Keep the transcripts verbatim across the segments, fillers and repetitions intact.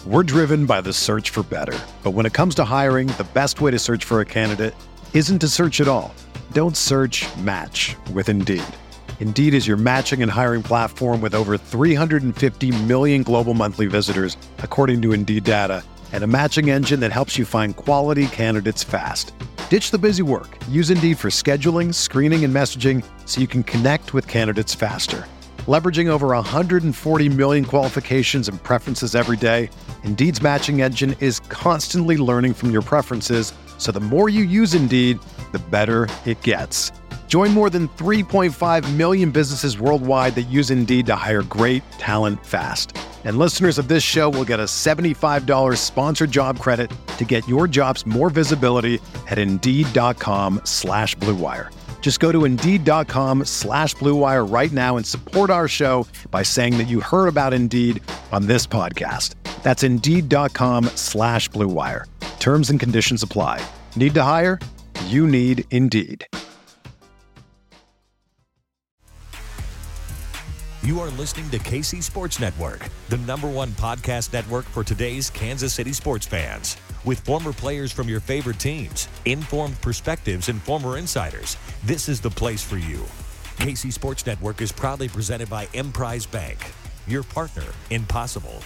We're driven by the search for better. But when it comes to hiring, the best way to search for a candidate isn't to search at all. Don't search, match with Indeed. Indeed is your matching and hiring platform with over three hundred fifty million global monthly visitors, according to Indeed data, and a matching engine that helps you find quality candidates fast. Ditch the busy work. Use Indeed for scheduling, screening, and messaging so you can connect with candidates faster. Leveraging over one hundred forty million qualifications and preferences every day, Indeed's matching engine is constantly learning from your preferences, so the more you use Indeed, the better it gets. Join more than three point five million businesses worldwide that use Indeed to hire great talent fast. And listeners of this show will get a seventy-five dollars sponsored job credit to get your jobs more visibility at Indeed.com slash Blue Wire. Just go to Indeed.com slash Blue Wire right now and support our show by saying that you heard about Indeed on this podcast. That's Indeed.com slash Blue Wire. Terms and conditions apply. Need to hire? You need Indeed. You are listening to K C Sports Network, the number one podcast network for today's Kansas City sports fans. With former players from your favorite teams, informed perspectives, and former insiders, this is the place for you. K C Sports Network is proudly presented by Emprise Bank, your partner in possible.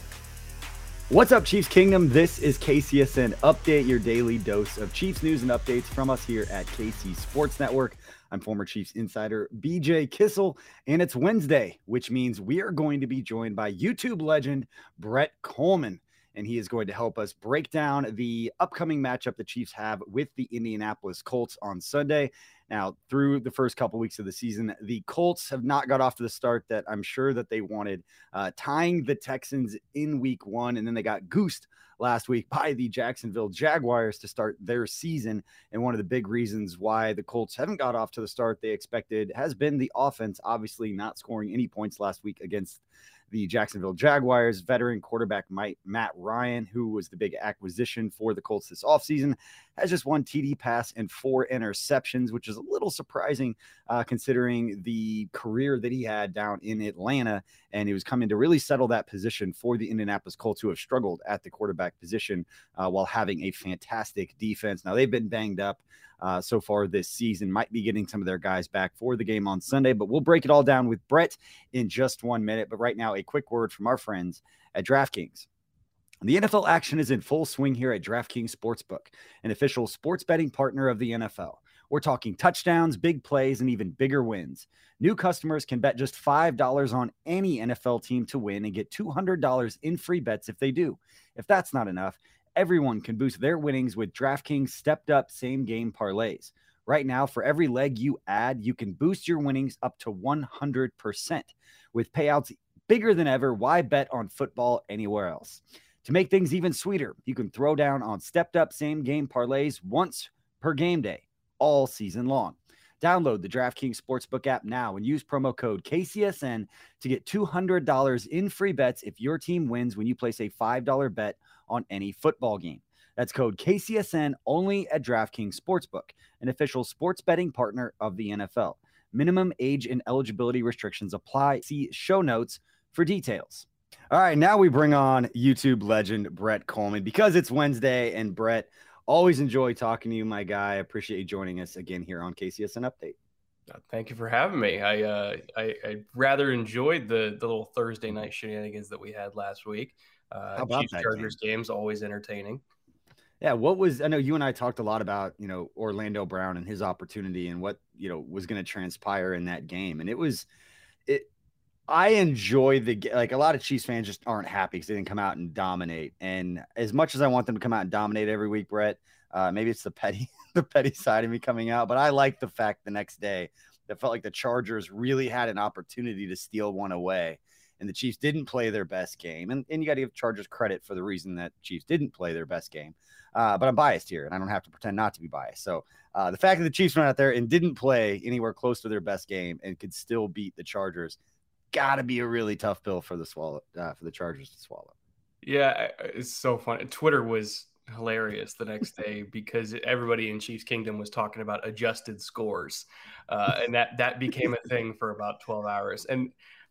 What's up, Chiefs Kingdom? This is K C S N Update, your daily dose of Chiefs news and updates from us here at K C Sports Network. I'm former Chiefs insider B J Kissel, and it's Wednesday, which means we are going to be joined by YouTube legend Brett Kollmann, and he is going to help us break down the upcoming matchup the Chiefs have with the Indianapolis Colts on Sunday. Now, through the first couple weeks of the season, the Colts have not got off to the start that I'm sure that they wanted, uh, tying the Texans in week one, and then they got goosed last week by the Jacksonville Jaguars to start their season. And one of the big reasons why the Colts haven't got off to the start they expected has been the offense, obviously not scoring any points last week against the Jacksonville Jaguars. Veteran quarterback Mike, Matt Ryan, who was the big acquisition for the Colts this offseason, has just one T D pass and four interceptions, which is a little surprising uh, considering the career that he had down in Atlanta. And he was coming to really settle that position for the Indianapolis Colts, who have struggled at the quarterback position uh, while having a fantastic defense. Now, they've been banged up Uh, so far this season, might be getting some of their guys back for the game on Sunday, but we'll break it all down with Brett in just one minute. But right now, a quick word from our friends at DraftKings. The N F L action is in full swing here at DraftKings Sportsbook, an official sports betting partner of the N F L. We're talking touchdowns, big plays, and even bigger wins. New customers can bet just five dollars on any N F L team to win and get two hundred dollars in free bets if they do. If that's not enough, everyone can boost their winnings with DraftKings stepped-up same-game parlays. Right now, for every leg you add, you can boost your winnings up to one hundred percent. With payouts bigger than ever, why bet on football anywhere else? To make things even sweeter, you can throw down on stepped-up same-game parlays once per game day, all season long. Download the DraftKings Sportsbook app now and use promo code K C S N to get two hundred dollars in free bets if your team wins when you place a five dollars bet on any football game. That's code K C S N only at DraftKings Sportsbook, an official sports betting partner of the N F L. Minimum age and eligibility restrictions apply. See show notes for details. All right, now we bring on YouTube legend Brett Kollmann because it's Wednesday, and Brett, always enjoy talking to you, my guy. I appreciate you joining us again here on K C S N Update. Thank you for having me. I uh, I, I rather enjoyed the the little Thursday night shenanigans that we had last week. Uh, How about Chiefs that Chargers game? games always entertaining. Yeah, what was I know you and I talked a lot about, you know, Orlando Brown and his opportunity and what, you know, was going to transpire in that game. And it was it I enjoy the like a lot of Chiefs fans just aren't happy because they didn't come out and dominate. And as much as I want them to come out and dominate every week, Brett, uh, maybe it's the petty the petty side of me coming out. But I like the fact the next day that felt like the Chargers really had an opportunity to steal one away. And the Chiefs didn't play their best game. And, and you got to give Chargers credit for the reason that Chiefs didn't play their best game. Uh, but I'm biased here, and I don't have to pretend not to be biased. So uh, the fact that the Chiefs went out there and didn't play anywhere close to their best game and could still beat the Chargers, got to be a really tough pill for the swallow uh, for the Chargers to swallow. Yeah, it's so funny. Twitter was hilarious the next day because everybody in Chiefs Kingdom was talking about adjusted scores, uh, and that that became a thing for about twelve hours. And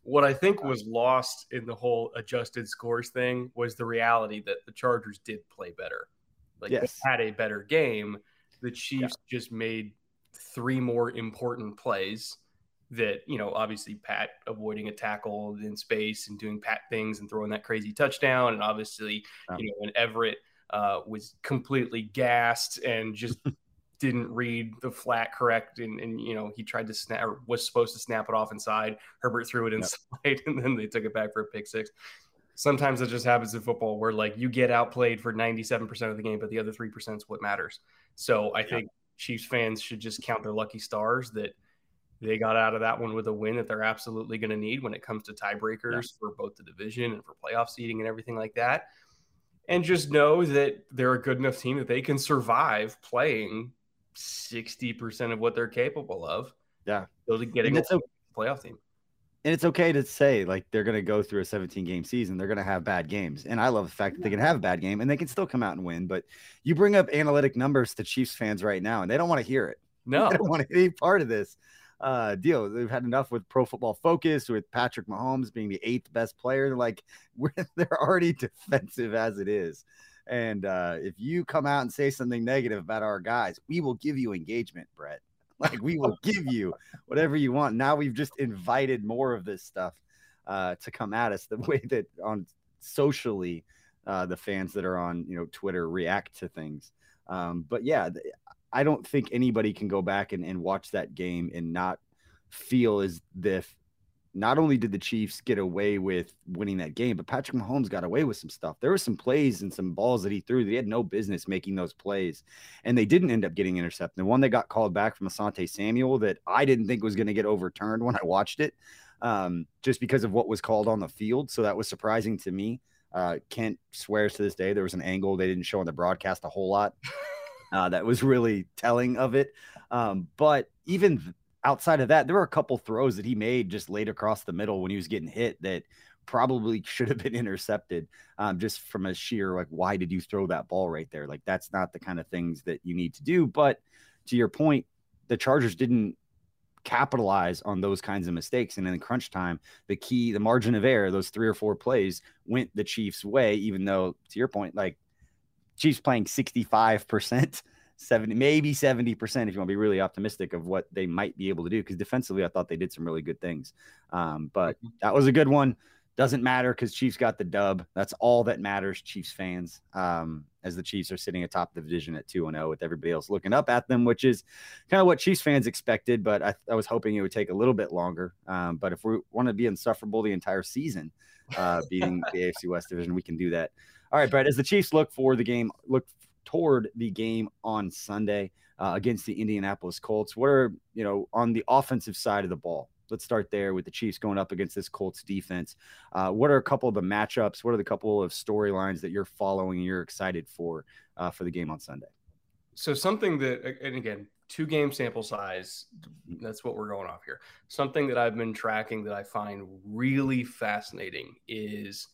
What I think was lost in the whole adjusted scores thing was the reality that the Chargers did play better. Like yes. they had a better game. The Chiefs yeah. just made three more important plays that, you know, obviously Pat avoiding a tackle in space and doing Pat things and throwing that crazy touchdown. And obviously, oh. you know, when Everett uh, was completely gassed and just didn't read the flat correct. And, and, you know, he tried to snap or was supposed to snap it off inside. Herbert threw it inside yep. and then they took it back for a pick six. Sometimes it just happens in football where like you get outplayed for ninety-seven percent of the game, but the other three percent is what matters. So I yeah. think Chiefs fans should just count their lucky stars that they got out of that one with a win that they're absolutely going to need when it comes to tiebreakers yeah. for both the division and for playoff seeding and everything like that. And just know that they're a good enough team that they can survive playing sixty percent of what they're capable of. Yeah. So getting a okay. playoff team. And it's okay to say like they're going to go through a seventeen game season. They're going to have bad games. And I love the fact that they can have a bad game and they can still come out and win. But you bring up analytic numbers to Chiefs fans right now, and they don't want to hear it. No, they don't want to be part of this uh, deal. They've had enough with Pro Football Focus, with Patrick Mahomes being the eighth best player. They're like, we're, they're already defensive as it is. And uh, if you come out and say something negative about our guys, we will give you engagement, Brett. Like we will give you whatever you want. Now we've just invited more of this stuff uh, to come at us the way that on socially uh, the fans that are on, you know, Twitter react to things. Um, but yeah, I don't think anybody can go back and, and watch that game and not feel as if not only did the Chiefs get away with winning that game, but Patrick Mahomes got away with some stuff. There were some plays and some balls that he threw that he had no business making those plays, and they didn't end up getting intercepted. The one that got called back from Asante Samuel that I didn't think was going to get overturned when I watched it, um, just because of what was called on the field. So that was surprising to me. Uh, Kent swears to this day there was an angle they didn't show on the broadcast a whole lot. Uh, that was really telling of it. Um, but even th- outside of that, there were a couple throws that he made just laid across the middle when he was getting hit that probably should have been intercepted, um, just from a sheer, like, why did you throw that ball right there? Like, that's not the kind of things that you need to do. But to your point, the Chargers didn't capitalize on those kinds of mistakes. And in crunch time, the key, the margin of error, those three or four plays went the Chiefs' way, even though, to your point, like, Chiefs playing sixty-five percent, seventy, maybe seventy percent if you want to be really optimistic of what they might be able to do. Because defensively, I thought they did some really good things. Um, but that was a good one. Doesn't matter because Chiefs got the dub. That's all that matters, Chiefs fans, um, as the Chiefs are sitting atop the division at two and oh with everybody else looking up at them, which is kind of what Chiefs fans expected. But I, I was hoping it would take a little bit longer. Um, but if we want to be insufferable the entire season, uh, beating the A F C West division, we can do that. All right, Brett, as the Chiefs look for the game, look toward the game on Sunday uh, against the Indianapolis Colts, what are, you know, on the offensive side of the ball? Let's start there with the Chiefs going up against this Colts defense. Uh, what are a couple of the matchups? What are the couple of storylines that you're following and you're excited for uh, for the game on Sunday? So something that, and again, two game sample size, that's what we're going off here. Something that I've been tracking that I find really fascinating is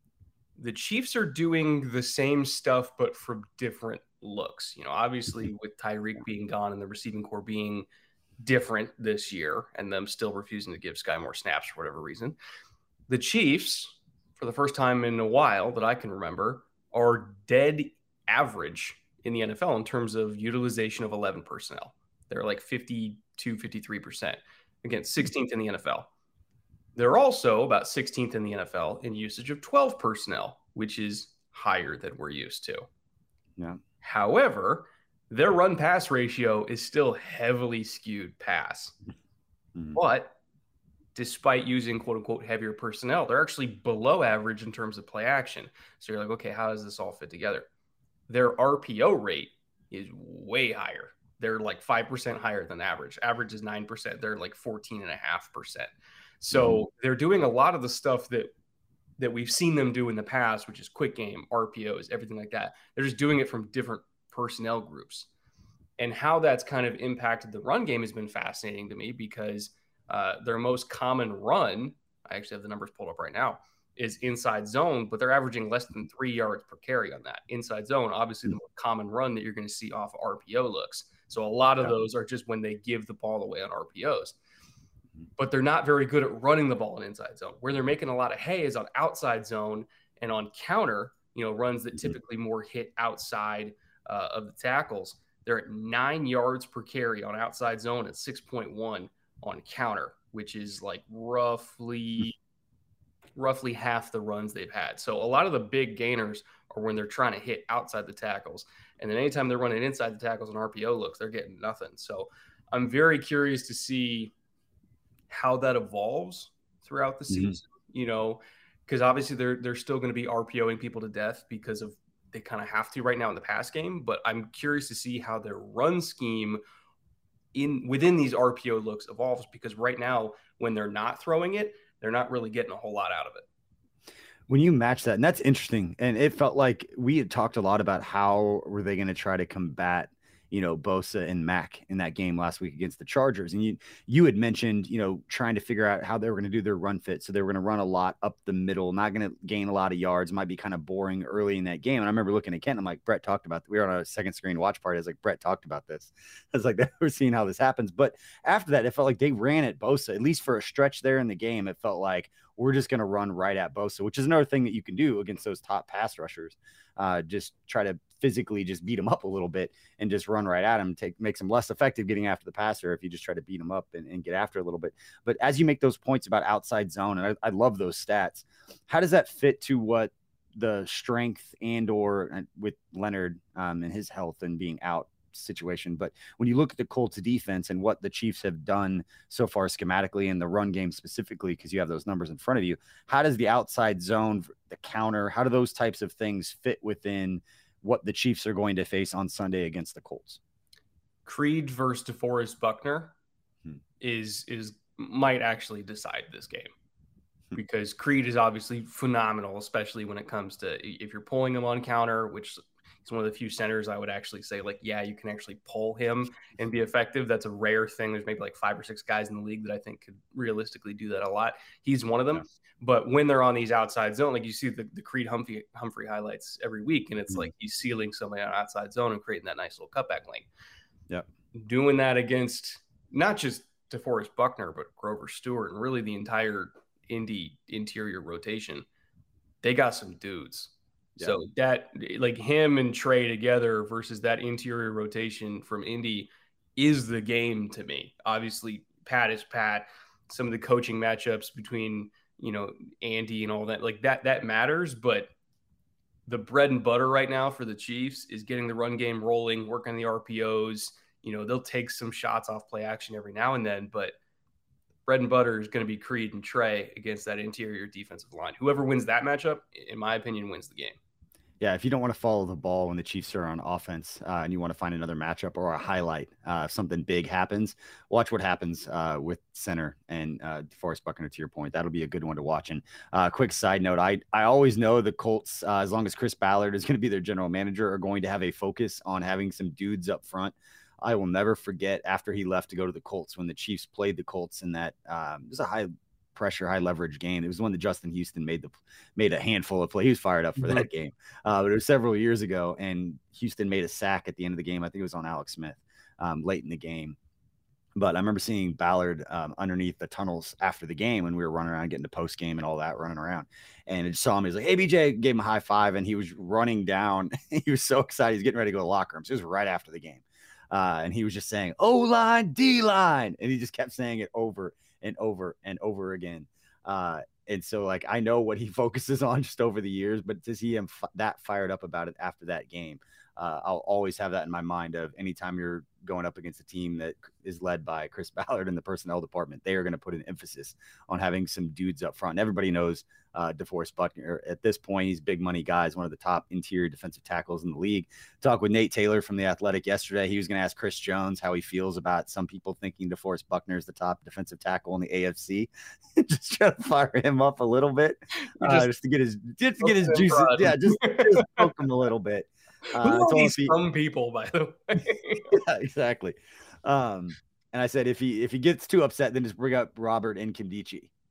the Chiefs are doing the same stuff, but from different looks. You know, obviously with Tyreek being gone and the receiving core being different this year and them still refusing to give Sky more snaps for whatever reason, the Chiefs, for the first time in a while that I can remember, are dead average in the N F L in terms of utilization of eleven personnel. They're like fifty-two, fifty-three percent, again, sixteenth in the N F L. They're also about sixteenth in the N F L in usage of twelve personnel, which is higher than we're used to. Yeah. However, their run pass ratio is still heavily skewed pass. Mm-hmm. But despite using quote unquote heavier personnel, they're actually below average in terms of play action. So you're like, okay, how does this all fit together? Their R P O rate is way higher. They're like five percent higher than average. Average is nine percent. They're like fourteen point five percent. So mm-hmm. they're doing a lot of the stuff that that we've seen them do in the past, which is quick game, R P Os, everything like that. They're just doing it from different personnel groups. And how that's kind of impacted the run game has been fascinating to me because uh, their most common run, I actually have the numbers pulled up right now, is inside zone, but they're averaging less than three yards per carry on that. Inside zone, obviously the most common run that you're going to see off R P O looks. So a lot of yeah. those are just when they give the ball away on R P Os. but they're not very good at running the ball in inside zone. Where they're making a lot of hay is on outside zone and on counter, you know, runs that typically more hit outside uh, of the tackles. They're at nine yards per carry on outside zone and six point one on counter, which is like roughly roughly half the runs they've had. So a lot of the big gainers are when they're trying to hit outside the tackles. And then anytime they're running inside the tackles and R P O looks, they're getting nothing. So I'm very curious to see how that evolves throughout the season, mm-hmm. you know, because obviously they're they're still going to be RPOing people to death because of they kind of have to right now in the pass game. But I'm curious to see how their run scheme in within these R P O looks evolves, because right now when they're not throwing it, they're not really getting a whole lot out of it. When you match that, and that's interesting, and it felt like we had talked a lot about how were they going to try to combat, you know, Bosa and Mack in that game last week against the Chargers. And you you had mentioned, you know, trying to figure out how they were going to do their run fit. So they were going to run a lot up the middle, not going to gain a lot of yards, might be kind of boring early in that game. And I remember looking at Kent, I'm like, Brett talked about, we were on a second screen watch party. I was like, Brett talked about this. I was like, we're seeing how this happens. But after that, it felt like they ran at Bosa, at least for a stretch there in the game. It felt like we're just going to run right at Bosa, which is another thing that you can do against those top pass rushers. Uh, just try to physically just beat them up a little bit and just run right at him, take makes them less effective getting after the passer if you just try to beat them up and, and get after a little bit. But as you make those points about outside zone, and I, I love those stats, how does that fit to what the strength and or uh, with Leonard um, and his health and being out situation? But when you look at the Colts defense and what the Chiefs have done so far schematically in the run game specifically, because you have those numbers in front of you, how does the outside zone, the counter, how do those types of things fit within what the Chiefs are going to face on Sunday against the Colts? Creed versus DeForest Buckner hmm. is is might actually decide this game, because Creed is obviously phenomenal, especially when it comes to if you're pulling him on counter, which he's one of the few centers I would actually say, like, yeah, you can actually pull him and be effective. That's a rare thing. There's maybe like five or six guys in the league that I think could realistically do that a lot. He's one of them. Yeah. But when they're on these outside zone, like you see the, the Creed Humphrey, Humphrey highlights every week, and it's mm-hmm. like he's sealing somebody on outside zone and creating that nice little cutback lane. Yeah. Doing that against not just DeForest Buckner, but Grover Stewart and really the entire Indy interior rotation. They got some dudes. Yeah. So that, like him and Trey together versus that interior rotation from Indy is the game to me. Obviously, Pat is Pat. Some of the coaching matchups between, you know, Andy and all that, like that, that matters. But the bread and butter right now for the Chiefs is getting the run game rolling, working the R P Os. You know, they'll take some shots off play action every now and then, but bread and butter is going to be Creed and Trey against that interior defensive line. Whoever wins that matchup, in my opinion, wins the game. Yeah, if you don't want to follow the ball when the Chiefs are on offense uh, and you want to find another matchup or a highlight, uh, if something big happens, watch what happens uh, with center and uh, DeForest Buckner, to your point. That'll be a good one to watch. And uh, quick side note, I, I always know the Colts, uh, as long as Chris Ballard is going to be their general manager, are going to have a focus on having some dudes up front. I will never forget after he left to go to the Colts, when the Chiefs played the Colts in that um, it was a high pressure, high leverage game. It was the one that Justin Houston made the made a handful of plays. He was fired up for that game. Uh, but it was several years ago, and Houston made a sack at the end of the game. I think it was on Alex Smith um, late in the game. But I remember seeing Ballard um, underneath the tunnels after the game when we were running around, getting to post game and all that, running around. And I just saw him. He was like, "Hey, B J," gave him a high five, and he was running down. He was so excited. He's getting ready to go to the locker room. So it was right after the game. Uh, and he was just saying, O-line, D-line. And he just kept saying it over and over and over again. Uh, and so, like, I know what he focuses on just over the years, but to see him f- that fired up about it after that game, uh, I'll always have that in my mind of anytime you're going up against a team that is led by Chris Ballard in the personnel department, they are going to put an emphasis on having some dudes up front. And everybody knows uh, DeForest Buckner. At this point, he's big money guys, one of the top interior defensive tackles in the league. Talked with Nate Taylor from The Athletic yesterday. He was going to ask Chris Jones how he feels about some people thinking DeForest Buckner is the top defensive tackle in the A F C. Just try to fire him up a little bit, uh, just, just to get his just to get his juices. Yeah, just, just poke him a little bit. Uh, Who are these he, some people, by the way? Yeah, exactly. Um, and I said, if he if he gets too upset, then just bring up Robert Nkemdiche.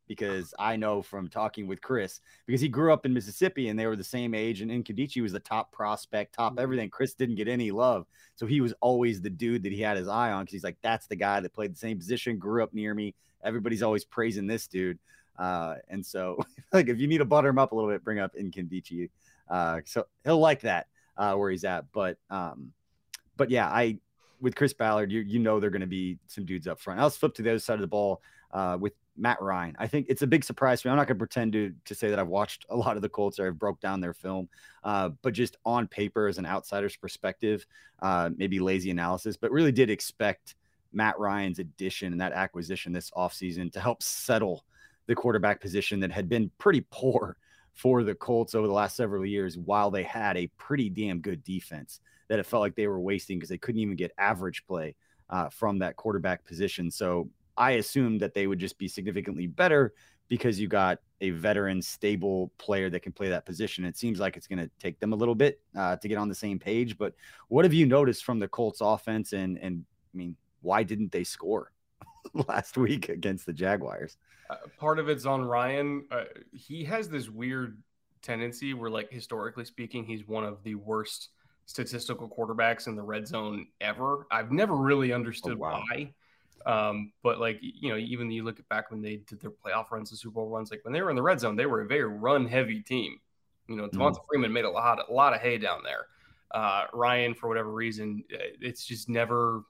because I know from talking with Chris, because he grew up in Mississippi and they were the same age, and Nkediche was the top prospect, top everything. Chris didn't get any love. So he was always the dude that he had his eye on, because he's like, that's the guy that played the same position, grew up near me. Everybody's always praising this dude. Uh, and so like, if you need to butter him up a little bit, bring up Nkediche. Uh, so he'll like that uh, where he's at. But, um, but yeah, I, with Chris Ballard, you, you know, they're going to be some dudes up front. I'll let's flip to the other side of the ball uh, with Matt Ryan. I think it's a big surprise for me. I'm not going to pretend to to say that I've watched a lot of the Colts or I've broke down their film, uh, but just on paper as an outsider's perspective, uh, maybe lazy analysis, but really did expect Matt Ryan's addition and that acquisition this offseason to help settle the quarterback position that had been pretty poor for the Colts over the last several years, while they had a pretty damn good defense that it felt like they were wasting because they couldn't even get average play uh, from that quarterback position. So I assumed that they would just be significantly better because you got a veteran, stable player that can play that position. It seems like it's going to take them a little bit uh, to get on the same page. But what have you noticed from the Colts offense? And, and I mean, why didn't they score last week against the Jaguars? Uh, part of it's on Ryan. Uh, he has this weird tendency where, like, historically speaking, he's one of the worst statistical quarterbacks in the red zone ever. I've never really understood oh, wow. why. Um, but like, you know, even you look at back when they did their playoff runs, the Super Bowl runs, like when they were in the red zone, they were a very run heavy team. You know, Devonta mm. Freeman made a lot, a lot of hay down there. Uh, Ryan, for whatever reason, it's just never,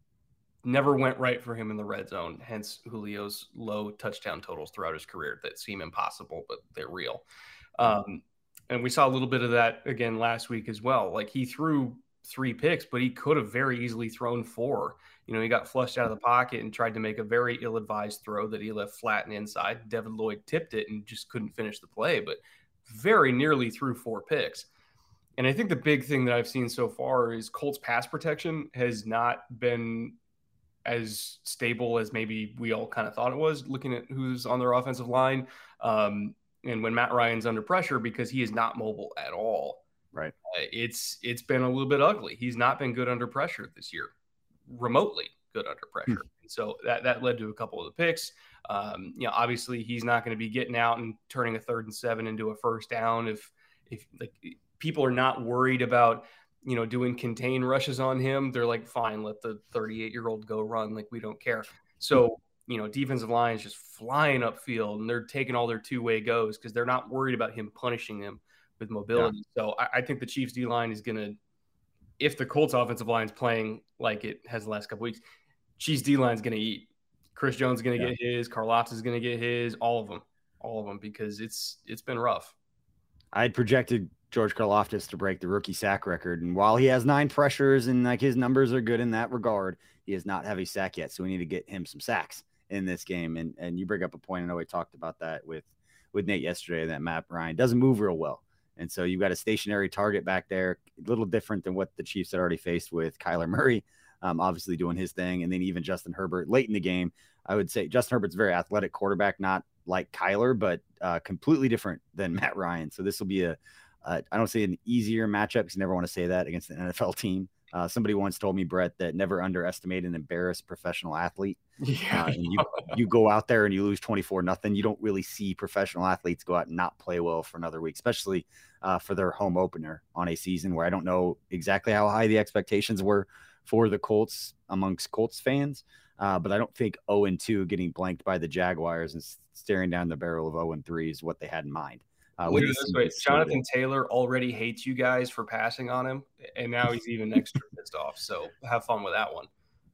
never went right for him in the red zone. Hence Julio's low touchdown totals throughout his career that seem impossible, but they're real. Um, and we saw a little bit of that again last week as well. Like, he threw three picks, but he could have very easily thrown four. You know, he got flushed out of the pocket and tried to make a very ill-advised throw that he left flat and inside. Devin Lloyd tipped it and just couldn't finish the play, but very nearly threw four picks. And I think the big thing that I've seen so far is Colts pass protection has not been as stable as maybe we all kind of thought it was, looking at who's on their offensive line. Um, and when Matt Ryan's under pressure, because he is not mobile at all. Right. Uh, it's it's been a little bit ugly. He's not been good under pressure this year, remotely good under pressure. Hmm. And so that, that led to a couple of the picks. Um, you know, obviously he's not going to be getting out and turning a third and seven into a first down. If, if like people are not worried about, you know, doing contain rushes on him, they're like, fine, let the thirty-eight year old go run. Like, we don't care. So, you know, defensive line is just flying upfield and they're taking all their two-way goes because they're not worried about him punishing them with mobility. Yeah. So I, I think the Chiefs D line is going to, if the Colts offensive line is playing like it has the last couple weeks, Chiefs D line is going to eat. Chris Jones is going to yeah. get his, Karlaftis is going to get his, all of them, all of them, because it's, it's been rough. I had projected George Karlaftis to break the rookie sack record. And while he has nine pressures and like his numbers are good in that regard, he has not have a sack yet. So we need to get him some sacks in this game. And, and you bring up a point. I know we talked about that with, with Nate yesterday, that Matt Ryan doesn't move real well. And so you've got a stationary target back there, a little different than what the Chiefs had already faced with Kyler Murray, um, obviously doing his thing. And then even Justin Herbert late in the game. I would say Justin Herbert's a very athletic quarterback, not like Kyler, but uh, completely different than Matt Ryan. So this will be a, uh, I don't say an easier matchup, because you never want to say that against an N F L team. Uh, somebody once told me, Brett, that never underestimate an embarrassed professional athlete. Yeah, uh, and you, you go out there and you lose twenty-four nothing. You don't really see professional athletes go out and not play well for another week, especially uh, for their home opener on a season where I don't know exactly how high the expectations were for the Colts amongst Colts fans. Uh, but I don't think oh and two getting blanked by the Jaguars and staring down the barrel of oh and three is what they had in mind. Uh, this way, Jonathan Taylor already hates you guys for passing on him, and now he's even extra pissed off. So have fun with that one.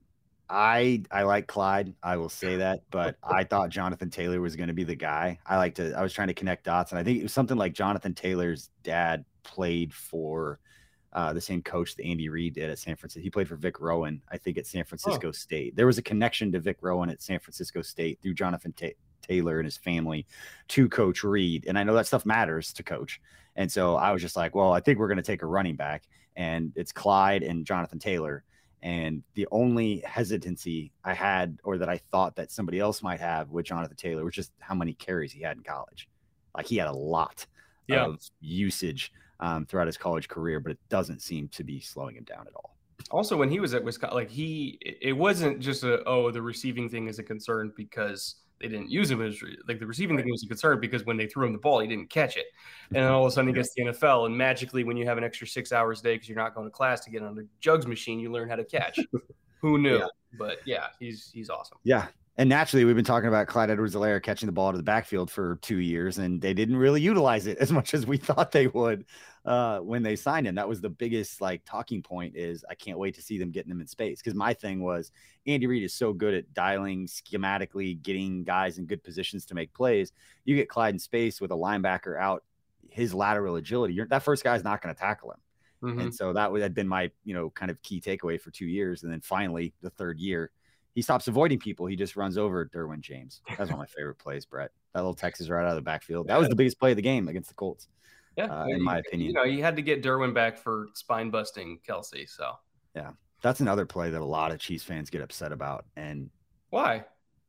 I I like Clyde, I will say that, but I thought Jonathan Taylor was going to be the guy. I like to. I was trying to connect dots, and I think it was something like Jonathan Taylor's dad played for uh, the same coach that Andy Reid did at San Francisco. He played for Vic Rowan, I think, at San Francisco oh. State. There was a connection to Vic Rowan at San Francisco State through Jonathan Taylor. Taylor and his family to Coach Reid. And I know that stuff matters to Coach. And so I was just like, well, I think we're going to take a running back, and it's Clyde and Jonathan Taylor. And the only hesitancy I had, or that I thought that somebody else might have with Jonathan Taylor, was just how many carries he had in college. Like, he had a lot yeah. of usage um, throughout his college career, but it doesn't seem to be slowing him down at all. Also, when he was at Wisconsin, like he, it wasn't just a, oh, the receiving thing is a concern because they didn't use him as like the receiving thing was a concern because when they threw him the ball, he didn't catch it. And then all of a sudden he gets to the N F L, and magically when you have an extra six hours a day because you're not going to class to get on the jugs machine, you learn how to catch. Who knew? Yeah. But yeah, he's he's awesome. Yeah. And naturally, we've been talking about Clyde Edwards-Helaire catching the ball to the backfield for two years, and they didn't really utilize it as much as we thought they would uh, when they signed him. That was the biggest like talking point is I can't wait to see them getting him in space. Because my thing was Andy Reid is so good at dialing schematically, getting guys in good positions to make plays. You get Clyde in space with a linebacker out, his lateral agility, you're, that first guy's not going to tackle him. Mm-hmm. And so that would have been my, you know, kind of key takeaway for two years. And then finally the third year, he stops avoiding people. He just runs over Derwin James. That's one of my favorite plays, Brett. That little Texas right out of the backfield. That was the biggest play of the game against the Colts. Yeah, uh, in my opinion. You know, you had to get Derwin back for spine busting Kelsey. So yeah, that's another play that a lot of Chiefs fans get upset about. And why?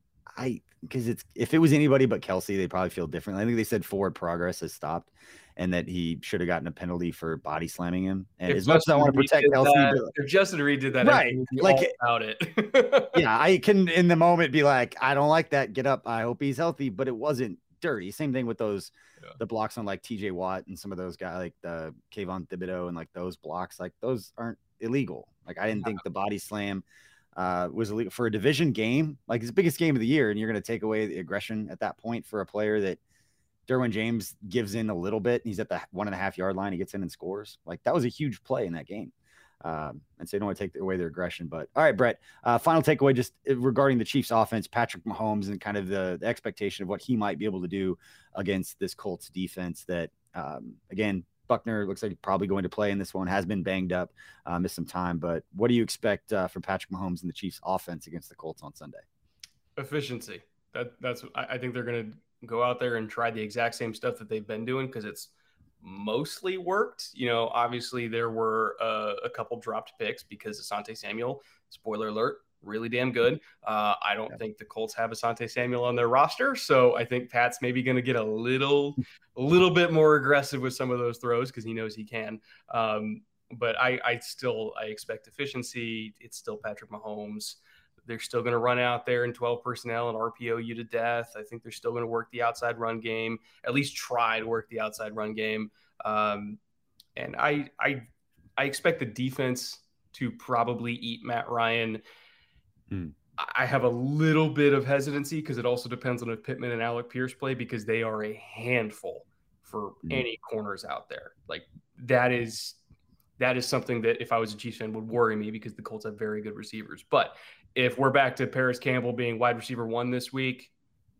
I because it's if it was anybody but Kelsey, they probably feel differently. I think they said forward progress has stopped, and that he should have gotten a penalty for body slamming him. And if as much Justin as I want to protect Kelsey, that, if Justin Reid did that, right? Like about it. Yeah, I can in the moment be like, I don't like that. Get up. I hope he's healthy, but it wasn't dirty. Same thing with those yeah. the blocks on like T J Watt and some of those guys like the Kayvon Thibodeau and like those blocks, like those aren't illegal. Like I didn't yeah. think the body slam uh, was illegal for a division game. Like it's the biggest game of the year, and you're going to take away the aggression at that point for a player that Derwin James gives in a little bit. He's at the one and a half yard line. He gets in and scores. Like that was a huge play in that game. Um, and so they don't want to take away their aggression. But all right, Brett, uh, final takeaway just regarding the Chiefs offense, Patrick Mahomes, and kind of the, the expectation of what he might be able to do against this Colts defense that, um, again, Buckner looks like he's probably going to play in this one, has been banged up, uh, missed some time. But what do you expect uh, from Patrick Mahomes and the Chiefs offense against the Colts on Sunday? Efficiency. That That's I, I think they're going to go out there and try the exact same stuff that they've been doing because it's mostly worked. You know, obviously there were uh, a couple dropped picks because Asante Samuel, spoiler alert, really damn good. Uh, I don't yeah. think the Colts have Asante Samuel on their roster. So I think Pat's maybe going to get a little, a little bit more aggressive with some of those throws because he knows he can. Um, but I, I still, I expect efficiency. It's still Patrick Mahomes. They're still going to run out there in twelve personnel and R P O you to death. I think they're still going to work the outside run game, at least try to work the outside run game. Um, and I, I, I expect the defense to probably eat Matt Ryan. Hmm. I have a little bit of hesitancy because it also depends on if Pittman and Alec Pierce play because they are a handful for hmm. any corners out there. Like that is, that is something that if I was a Chiefs fan would worry me because the Colts have very good receivers. But if we're back to Paris Campbell being wide receiver one this week,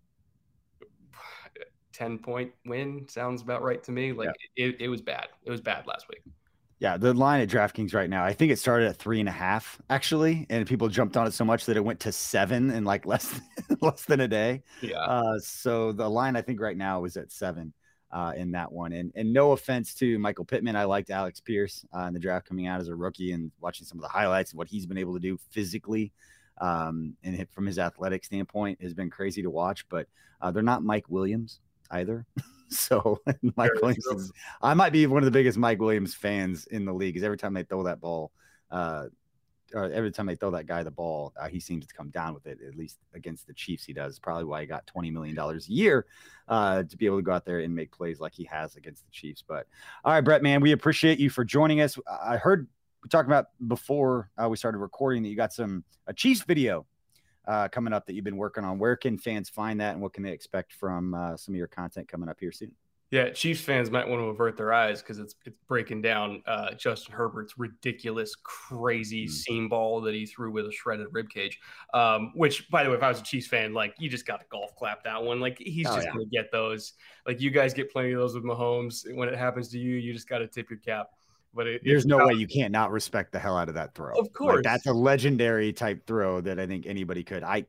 ten point win sounds about right to me. Like yeah. it, it was bad. It was bad last week. Yeah. The line at DraftKings right now, I think it started at three and a half actually. And people jumped on it so much that it went to seven in like less, less than a day. Yeah. Uh, so the line I think right now is at seven uh, in that one. And, and no offense to Michael Pittman. I liked Alex Pierce uh, in the draft coming out as a rookie and watching some of the highlights and what he's been able to do physically. Um, and from his athletic standpoint has been crazy to watch, but uh, they're not Mike Williams either. so Mike Very Williams, is, I might be one of the biggest Mike Williams fans in the league because every time they throw that ball, uh, or every time they throw that guy the ball, uh, he seems to come down with it, at least against the Chiefs. He does. Probably why he got twenty million dollars a year uh, to be able to go out there and make plays like he has against the Chiefs. But all right, Brett, man, we appreciate you for joining us. I heard we talked about before uh, we started recording that you got some a Chiefs video uh, coming up that you've been working on. Where can fans find that, and what can they expect from uh, some of your content coming up here soon? Yeah, Chiefs fans might want to avert their eyes because it's it's breaking down uh, Justin Herbert's ridiculous, crazy mm. seam ball that he threw with a shredded ribcage. Um, which, by the way, if I was a Chiefs fan, like you just got to golf clap that one. Like he's oh, just yeah. going to get those. Like you guys get plenty of those with Mahomes. When it happens to you, you just got to tip your cap. But it, there's no way you can't not respect the hell out of that throw. Of course. Like, that's a legendary type throw that I think anybody could. I,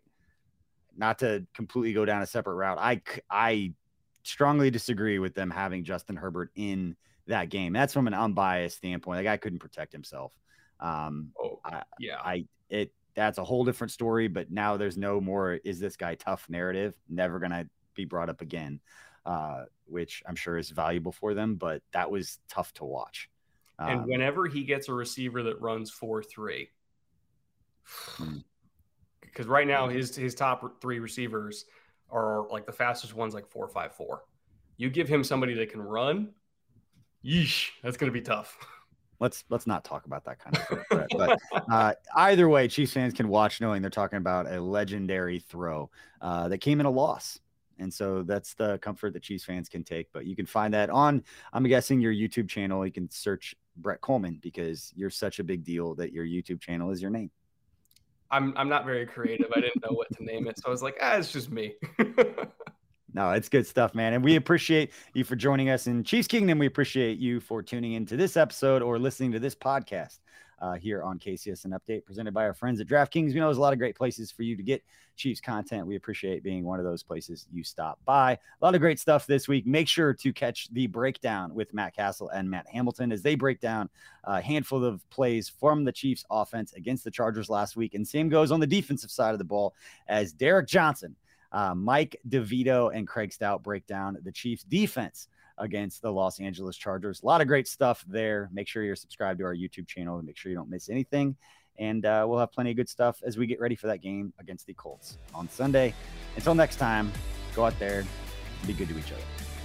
not to completely go down a separate route. I, I strongly disagree with them having Justin Herbert in that game. That's from an unbiased standpoint. That guy couldn't protect himself. Um, oh, I, yeah. I, it, that's a whole different story, but now there's no more, is this guy tough narrative? Never going to be brought up again, uh, which I'm sure is valuable for them, but that was tough to watch. And whenever he gets a receiver that runs four three, because right now his his top three receivers are like the fastest one's like four five four. You give him somebody that can run, yeesh, that's going to be tough. Let's let's not talk about that kind of threat. But uh, either way, Chiefs fans can watch knowing they're talking about a legendary throw uh, that came in a loss. And so that's the comfort that Chiefs fans can take. But you can find that on, I'm guessing, your YouTube channel. You can search Brett Coleman because you're such a big deal that your YouTube channel is your name. I'm I'm not very creative. I didn't know what to name it. So I was like, ah, it's just me. No, it's good stuff, man. And we appreciate you for joining us in Chiefs Kingdom. We appreciate you for tuning into this episode or listening to this podcast uh, here on K C S N Update, presented by our friends at DraftKings. We know there's a lot of great places for you to get Chiefs content. We appreciate being one of those places you stop by. A lot of great stuff this week. Make sure to catch the breakdown with Matt Castle and Matt Hamilton as they break down a handful of plays from the Chiefs offense against the Chargers last week. And same goes on the defensive side of the ball as Derek Johnson, Uh, Mike DeVito, and Craig Stout break down the Chiefs defense against the Los Angeles Chargers. A lot of great stuff there. Make sure you're subscribed to our YouTube channel and make sure you don't miss anything. And uh, we'll have plenty of good stuff as we get ready for that game against the Colts on Sunday. Until next time, go out there and be good to each other.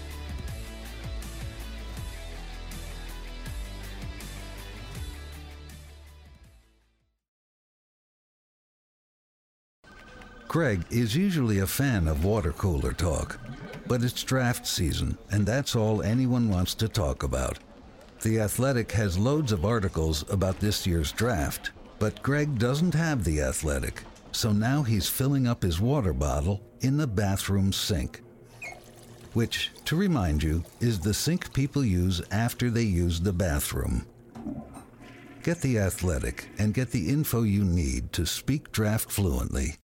Craig is usually a fan of water cooler talk, but it's draft season, and that's all anyone wants to talk about. The Athletic has loads of articles about this year's draft, but Greg doesn't have The Athletic, so now he's filling up his water bottle in the bathroom sink, which, to remind you, is the sink people use after they use the bathroom. Get The Athletic and get the info you need to speak draft fluently.